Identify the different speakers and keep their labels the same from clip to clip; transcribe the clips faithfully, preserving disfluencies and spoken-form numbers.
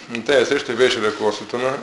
Speaker 1: На тази среща беше ръководството на,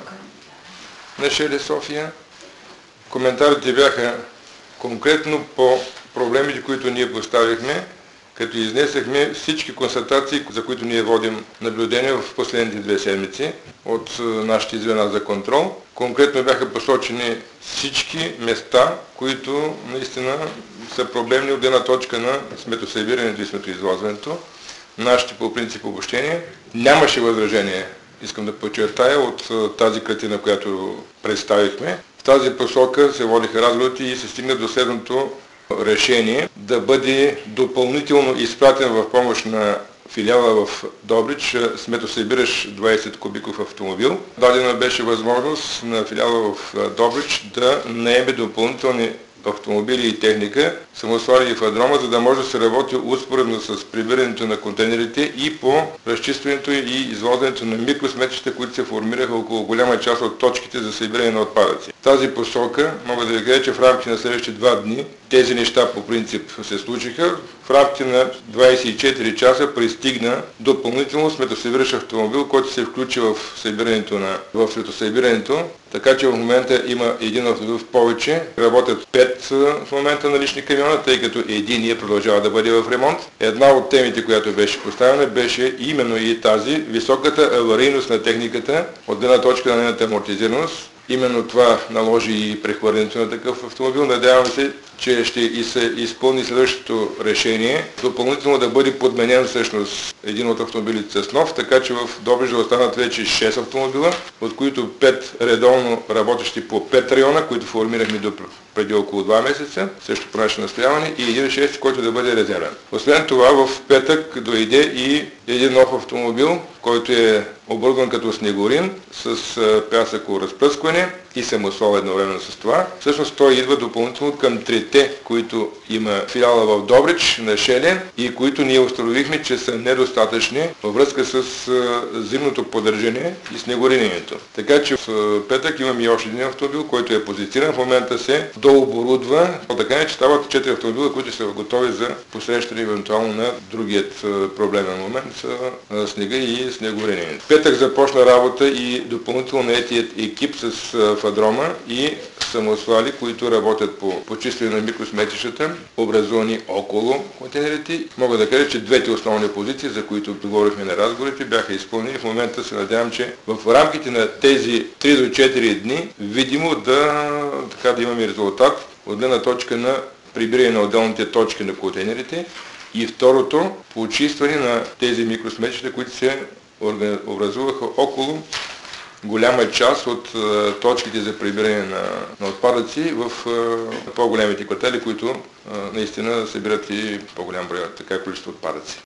Speaker 1: на Шели София. Коментарите бяха конкретно по проблемите, които ние поставихме, като изнесахме всички констатации, за които ние водим наблюдения в последните две седмици от нашите звена за контрол. Конкретно бяха посочени всички места, които наистина са проблемни от една точка на сметосъбирането и сметоизвозването. Нашите по принцип обобщения. Нямаше възражение, искам да подчертая, от тази картина, която представихме. В тази посока се водиха разговорите и се стигна до следното решение да бъде допълнително изпратен в помощ на филиала в Добрич сметосъбиращ двайсет кубиков автомобил. Дадена беше възможност на филиала в Добрич да наеме допълнителни автомобили и техника, самосвали и фадрома, за да може да се работи успоредно с прибирането на контейнерите и по разчистването и извозването на микросметища, които се формираха около голяма част от точките за събиране на отпадъци. В тази посока мога да ви кажа, че в рамките на следващите два дни тези неща по принцип се случиха. В рамките на двайсет и четири часа пристигна допълнително сметосъбиращ автомобил, който се включи в събирането на в сметосъбирането. Така че в момента има един автомобил в повече. Работят пет в момента налични камиона, тъй като единия продължава да бъде в ремонт. Една от темите, която беше поставена, беше именно и тази високата аварийност на техниката от една точка на нейната амортизираност. Именно това наложи и прехвърлянето на такъв автомобил. Надявам се, че ще се изпълни следващото решение. Допълнително да бъде подменен всъщност един от автомобилите с нов, така че в Добрич да останат вече шест автомобила, от които пет редовно работещи по пет района, които формирахме до преди около два месеца, също по наше настояване, и един шести, който да бъде резервен. Освен това, в петък дойде и един нов автомобил, който е оборудван като снегорин с пясъково разпръскване и самосвал едновременно с това. Всъщност той идва допълнително към трите, които има филиала в Добрич на Шели и които ние установихме, че са недостатъчни във връзка с зимното поддържане и снегоринението. Така че в петък имаме и още един автомобил, който е позициран. В момента се дооборудва. Така е, че стават четири автомобила, които са готови за посрещане евентуално на другият проблемен момент с снега и снегоринението. Петък започна работа и допълнително наетият екип с фадрома и самосвали, които работят по почистване на микросметищата, образувани около контейнерите. Мога да кажа, че двете основни позиции, за които говорихме на разговорите, бяха изпълнени. В момента се надявам, че в рамките на тези три до четири дни видимо да, така, да имаме резултат от гледна точка на прибиране на отделните точки на контейнерите и второто, почистване на тези микросметища, които се образуваха около голяма част от а, точките за прибиране на, на отпадъци в а, по-големите квартали, които а, наистина събират и по-голям брой така количество отпадъци.